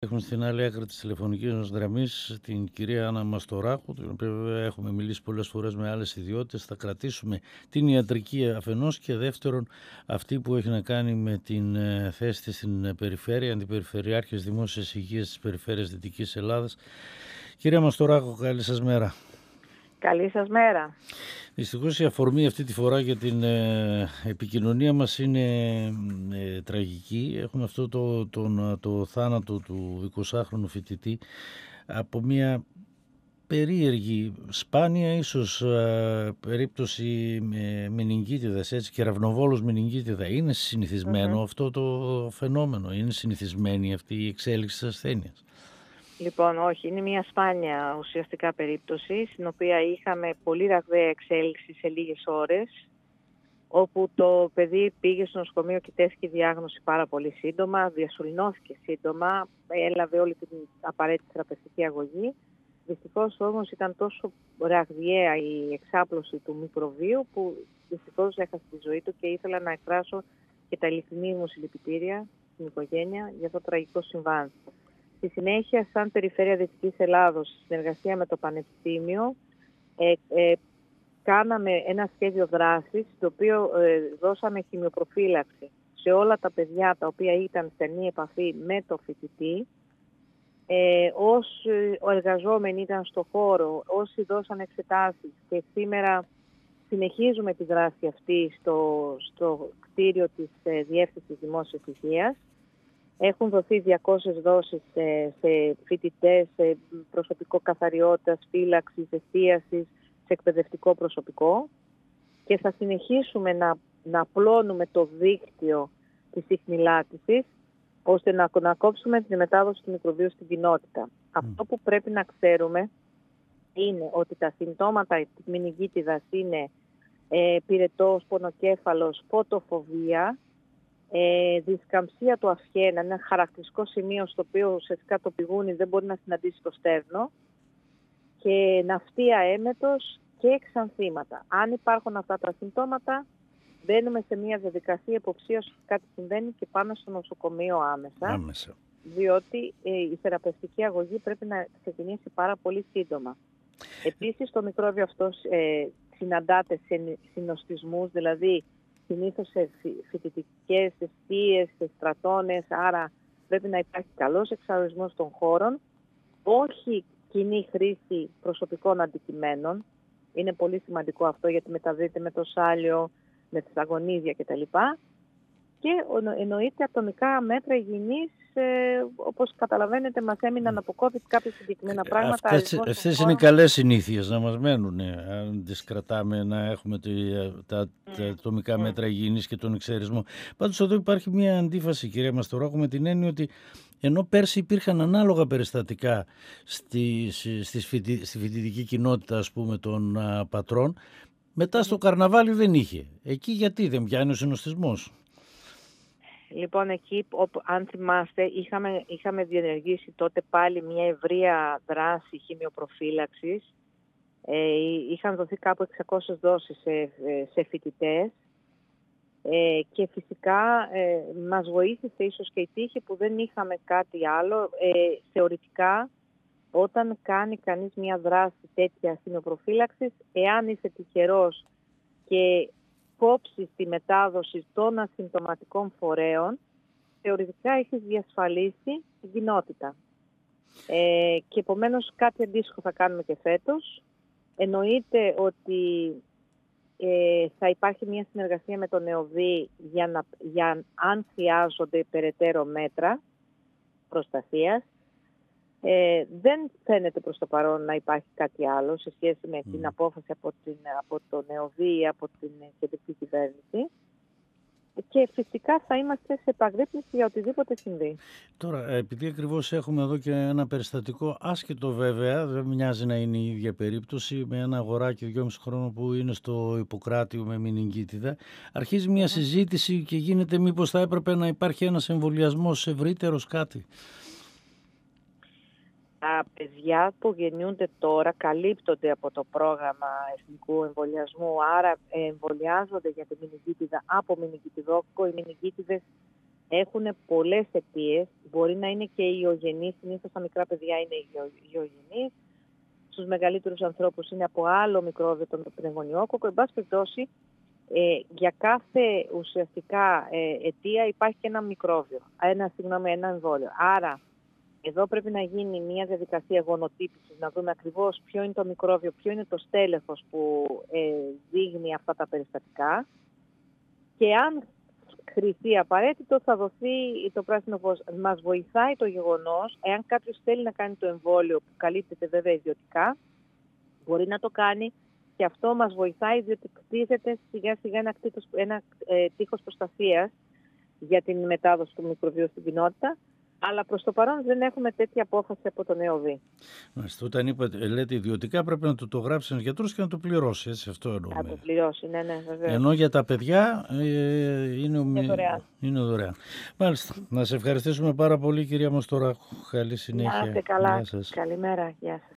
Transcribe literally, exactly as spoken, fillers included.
Έχουμε στην άλλη άκρη της τηλεφωνικής μας γραμμής την κυρία Άννα Μαστοράκου, την οποία βέβαια έχουμε μιλήσει πολλές φορές με άλλες ιδιότητες. Θα κρατήσουμε την ιατρική αφενός και δεύτερον αυτή που έχει να κάνει με την ε, θέση της στην περιφέρεια, αντιπεριφερειάρχης δημόσιας υγείας της περιφέρειας Δυτικής Ελλάδας. Κυρία Μαστοράκου, καλή σας μέρα. Καλή σας μέρα. Δυστυχώς η αφορμή αυτή τη φορά για την ε, επικοινωνία μας είναι ε, τραγική. Έχουμε αυτό το, το, το θάνατο του εικοσάχρονου φοιτητή από μια περίεργη, σπάνια ίσως ε, περίπτωση με μενιγγίτιδας, έτσι, κεραυνοβόλος μενιγγίτιδα. Είναι συνηθισμένο Mm-hmm. αυτό το φαινόμενο, είναι συνηθισμένη αυτή η εξέλιξη της ασθένειας? Λοιπόν, όχι, είναι μια σπάνια ουσιαστικά περίπτωση, στην οποία είχαμε πολύ ραγδαία εξέλιξη σε λίγες ώρες, όπου το παιδί πήγε στο νοσοκομείο και τέθηκε διάγνωση πάρα πολύ σύντομα, διασωληνώθηκε σύντομα, έλαβε όλη την απαραίτητη θεραπευτική αγωγή. Δυστυχώς όμως ήταν τόσο ραγδιαία η εξάπλωση του μικροβίου που δυστυχώς έχασε τη ζωή του, και ήθελα να εκφράσω και τα ειλικρινή μου συλληπιτήρια στην οικογένεια για αυτό το τραγικό συμβάν. Στη συνέχεια, σαν Περιφέρεια Δυτικής Ελλάδος, στη συνεργασία με το Πανεπιστήμιο, ε, ε, κάναμε ένα σχέδιο δράσης, το οποίο ε, δώσαμε χημειοπροφύλαξη σε όλα τα παιδιά τα οποία ήταν στενή επαφή με το φοιτητή. Ε, όσοι εργαζόμενοι ήταν στο χώρο, όσοι δώσαν εξετάσεις, και σήμερα συνεχίζουμε τη δράση αυτή στο, στο κτίριο της ε, Διεύθυνσης Δημόσιας Υγείας. Έχουν δοθεί διακόσιες δόσεις σε, σε φοιτητές, σε προσωπικό καθαριότητας, φύλαξης, εστίασης, σε εκπαιδευτικό προσωπικό, και θα συνεχίσουμε να, να απλώνουμε το δίκτυο της ιχνηλάτησης, ώστε να, να κόψουμε τη μετάδοση του μικροβίου στην κοινότητα. Mm. Αυτό που πρέπει να ξέρουμε είναι ότι τα συμπτώματα της μενιγγίτιδας είναι ε, πυρετός, πονοκέφαλος, φωτοφοβία, ε, δισκαμψία του αυχένα, ένα χαρακτηριστικό σημείο στο οποίο ουσιαστικά το πηγούνι δεν μπορεί να συναντήσει το στέρνο, και ναυτία έμετος και εξανθήματα. Αν υπάρχουν αυτά τα συμπτώματα, μπαίνουμε σε μια διαδικασία υποψίας ότι κάτι συμβαίνει και πάμε στο νοσοκομείο άμεσα, Άμεσα. διότι ε, η θεραπευτική αγωγή πρέπει να ξεκινήσει πάρα πολύ σύντομα. Επίσης, το μικρόβιο αυτό ε, συναντάται σε συνοστισμούς, δηλαδή συνήθως σε φοιτητικές εστίες, σε στρατώνες, άρα πρέπει να υπάρχει καλός εξαρισμός των χώρων, όχι κοινή χρήση προσωπικών αντικειμένων. Είναι πολύ σημαντικό αυτό, γιατί μεταδίδεται με το σάλιο, με τις αγωνίδια κτλ. Και εννοείται ατομικά μέτρα υγιεινής, ε, όπως καταλαβαίνετε μας έμειναν από COVID κάποια συγκεκριμένα πράγματα. Αυτές, αυτές είναι οι καλές συνήθειες να μας μένουν, ε, αν τις κρατάμε, να έχουμε τη, τα, τα ατομικά mm. μέτρα υγιεινής και τον εξαιρισμό. Πάντως εδώ υπάρχει μια αντίφαση, κυρία Μαστοράκου, με την έννοια ότι ενώ πέρσι υπήρχαν ανάλογα περιστατικά στη, στη, στη, στη φοιτητική κοινότητα, ας πούμε, των α, πατρών, μετά στο καρναβάλι δεν είχε. Εκεί γιατί δεν πιάνει ο συνοστισμός? Λοιπόν, εκεί, αν θυμάστε, είχαμε, είχαμε διενεργήσει τότε πάλι μια ευρεία δράση χημειοπροφύλαξης. Ε, είχαν δοθεί κάπου εξακόσιες δόσεις σε, σε φοιτητές. Ε, και φυσικά ε, μας βοήθησε ίσως και η τύχη που δεν είχαμε κάτι άλλο. Ε, θεωρητικά, όταν κάνει κανείς μια δράση τέτοια χημειοπροφύλαξης, εάν είσαι τυχερός και κόψεις τη μετάδοση των ασυμπτωματικών φορέων, θεωρητικά έχεις διασφαλίσει την κοινότητα. Ε, και επομένως κάτι αντίστοιχο θα κάνουμε και φέτος. Εννοείται ότι ε, θα υπάρχει μια συνεργασία με τον ΕΟΔΗ για, να, για αν χρειάζονται περαιτέρω μέτρα προστασίας. Ε, δεν φαίνεται προς το παρόν να υπάρχει κάτι άλλο σε σχέση με mm. την απόφαση από, την, από τον ΕΟΔΗ ή από την κεντρική κυβέρνηση, και φυσικά θα είμαστε σε επαγρύπνηση για οτιδήποτε συμβεί. Τώρα, επειδή ακριβώς έχουμε εδώ και ένα περιστατικό, άσχετο βέβαια, δεν μοιάζει να είναι η ίδια περίπτωση, με ένα αγοράκι δυόμιση χρόνων που είναι στο Ιπποκράτιο με μενιγγίτιδα, αρχίζει μια mm. συζήτηση και γίνεται μήπως θα έπρεπε να υπάρχει ένας εμβολιασμός ευρύτερος, κάτι. Τα παιδιά που γεννιούνται τώρα καλύπτονται από το πρόγραμμα εθνικού εμβολιασμού, άρα εμβολιάζονται για τη μενιγγίτιδα από μενιγγιτιδόκοκο. Οι μενιγγίτιδες έχουν πολλές αιτίες. Μπορεί να είναι και ιογενείς, συνήθως στα μικρά παιδιά είναι ιογενείς. Στους μεγαλύτερους ανθρώπους είναι από άλλο μικρόβιο, τον πνευμονιόκοκκο. Εν πάση περιπτώσει, ε, για κάθε ουσιαστικά ε, αιτία υπάρχει και ένα μικρόβιο, ένα, συγγνώμη, ένα εμβόλιο. Άρα, εδώ πρέπει να γίνει μια διαδικασία γονοτύπησης, να δούμε ακριβώς ποιο είναι το μικρόβιο, ποιο είναι το στέλεχος που ε, δείχνει αυτά τα περιστατικά και αν χρηθεί απαραίτητο θα δοθεί το πράσινο φως. Μας βοηθάει το γεγονός, εάν κάποιος θέλει να κάνει το εμβόλιο που καλύπτεται βέβαια ιδιωτικά, μπορεί να το κάνει και αυτό μας βοηθάει διότι κτίζεται σιγά σιγά ένα, τείχος, ένα ε, τείχος προστασίας για την μετάδοση του μικροβίου στην κοινότητα. Αλλά προς το παρόν δεν έχουμε τέτοια απόφαση από τον ΕΟΔΗ. Μάλιστα, όταν είπατε, λέτε ιδιωτικά, πρέπει να το, το γράψει ένας γιατρός και να το πληρώσει, έτσι, αυτό εννοούμε. Να το πληρώσει, ναι, ναι, βέβαια. Ενώ για τα παιδιά ε, είναι, είναι, δωρεάν. είναι δωρεάν. Μάλιστα, να σε ευχαριστήσουμε πάρα πολύ, κυρία Μαστοράκου. Καλή συνέχεια. Να είστε καλά. Καλημέρα. Γεια σας.